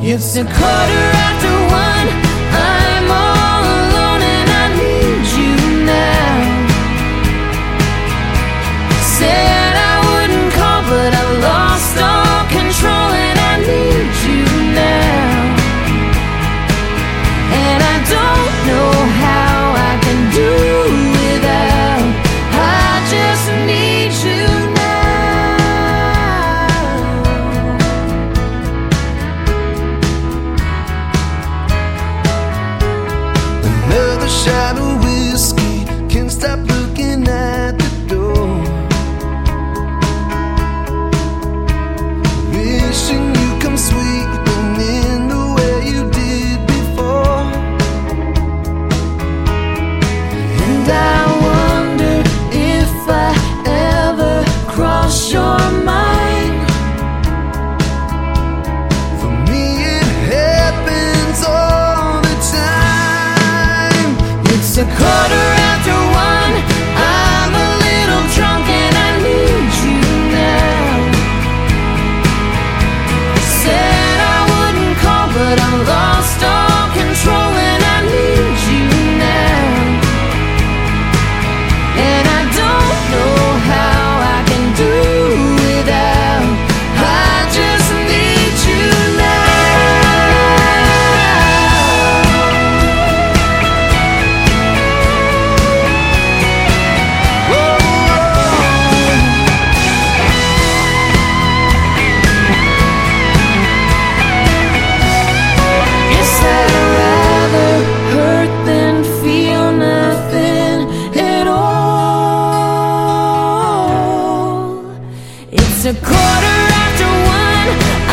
It's a quarter after one. I'm all alone and I need you now. Said I wouldn't call, but I lost all control and I need you now. And I don't know how I can do without. I just need you now. Another shot of whiskey, can't stop looking at the door. Wishing you come sweeping in the way you did before. And I wonder if I ever cross your mind. For me it happens all the time. It's a quarter after one. I'm a little drunk and I need you now. Said I wouldn't call, but I lost all control and I need you now. And I don't know how I can do without. I just need you Guess I'd rather hurt than feel nothing at all. It's a quarter after one.